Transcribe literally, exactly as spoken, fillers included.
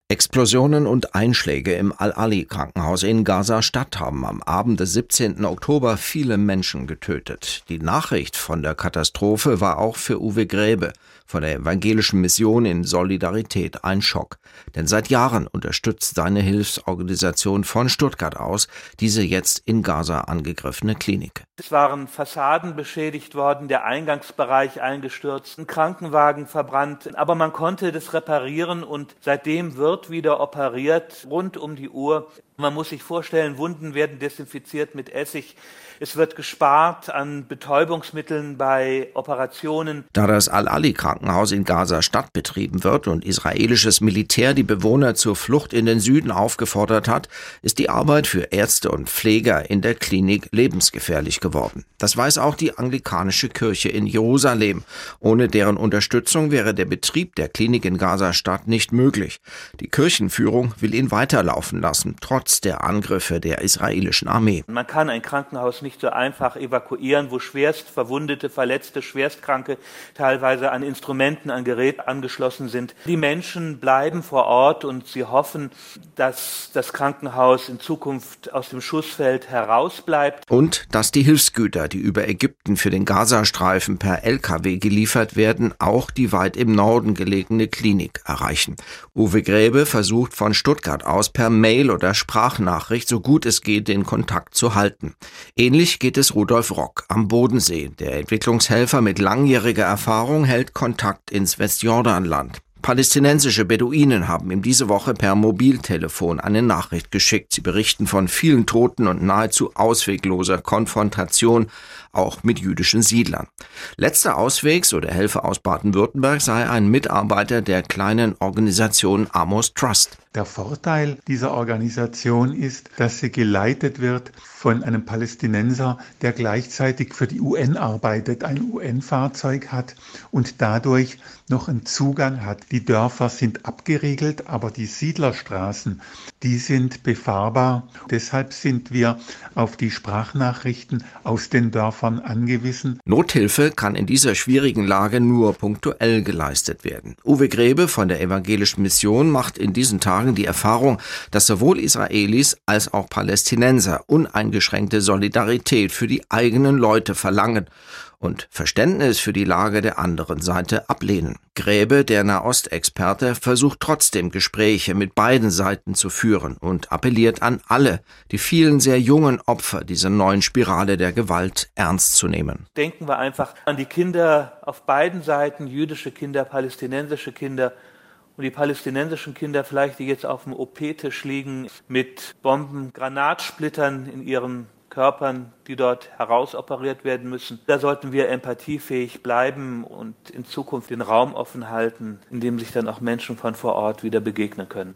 Explosionen und Einschläge im Al-Ali-Krankenhaus in Gaza-Stadt haben am Abend des siebzehnten Oktober viele Menschen getötet. Die Nachricht von der Katastrophe war auch für Uwe Gräbe von der Evangelischen Mission in Solidarität ein Schock. Denn seit Jahren unterstützt seine Hilfsorganisation von Stuttgart aus diese jetzt in Gaza angegriffene Klinik. Es waren Fassaden beschädigt worden, der Eingangsbereich eingestürzt, ein Krankenwagen verbrannt. Aber man konnte das reparieren und seitdem wird wieder operiert, rund um die Uhr. Man muss sich vorstellen, Wunden werden desinfiziert mit Essig. Es wird gespart an Betäubungsmitteln bei Operationen. Da das Al-Ali-Krankenhaus in Gaza-Stadt betrieben wird und israelisches Militär die Bewohner zur Flucht in den Süden aufgefordert hat, ist die Arbeit für Ärzte und Pfleger in der Klinik lebensgefährlich geworden. Das weiß auch die anglikanische Kirche in Jerusalem. Ohne deren Unterstützung wäre der Betrieb der Klinik in Gaza-Stadt nicht möglich. Die Kirchenführung will ihn weiterlaufen lassen, trotz der Angriffe der israelischen Armee. Man kann ein Krankenhaus nicht so einfach evakuieren, wo schwerst verwundete, verletzte, schwerstkranke teilweise an Instrumenten, an Gerät angeschlossen sind. Die Menschen bleiben vor Ort und sie hoffen, dass das Krankenhaus in Zukunft aus dem Schussfeld herausbleibt. Und dass die Hilfsgüter, die über Ägypten für den Gazastreifen per L K W geliefert werden, auch die weit im Norden gelegene Klinik erreichen. Uwe Gräbe versucht von Stuttgart aus per Mail oder Sprachnachricht so gut es geht den Kontakt zu halten. Ähnlich geht es Rudolf Rock am Bodensee. Der Entwicklungshelfer mit langjähriger Erfahrung hält Kontakt ins Westjordanland. Palästinensische Beduinen haben ihm diese Woche per Mobiltelefon eine Nachricht geschickt. Sie berichten von vielen Toten und nahezu auswegloser Konfrontation, auch mit jüdischen Siedlern. Letzter Ausweg, so der Helfer aus Baden-Württemberg, sei ein Mitarbeiter der kleinen Organisation Amos Trust. Der Vorteil dieser Organisation ist, dass sie geleitet wird von einem Palästinenser, der gleichzeitig für die U N arbeitet, ein U N-Fahrzeug hat und dadurch noch einen Zugang hat. Die Dörfer sind abgeriegelt, aber die Siedlerstraßen, die sind befahrbar. Deshalb sind wir auf die Sprachnachrichten aus den Dörfern angewiesen. Nothilfe kann in dieser schwierigen Lage nur punktuell geleistet werden. Uwe Gräbe von der Evangelischen Mission macht in diesen Tagen die Erfahrung, dass sowohl Israelis als auch Palästinenser uneingeschränkte Solidarität für die eigenen Leute verlangen und Verständnis für die Lage der anderen Seite ablehnen. Gräbe, der Nahostexperte, versucht trotzdem Gespräche mit beiden Seiten zu führen und appelliert an alle, die vielen sehr jungen Opfer dieser neuen Spirale der Gewalt ernst zu nehmen. Denken wir einfach an die Kinder auf beiden Seiten, jüdische Kinder, palästinensische Kinder. Und die palästinensischen Kinder vielleicht, die jetzt auf dem O P-Tisch liegen, mit Bomben, Granatsplittern in ihren Körpern, die dort herausoperiert werden müssen. Da sollten wir empathiefähig bleiben und in Zukunft den Raum offen halten, in dem sich dann auch Menschen von vor Ort wieder begegnen können.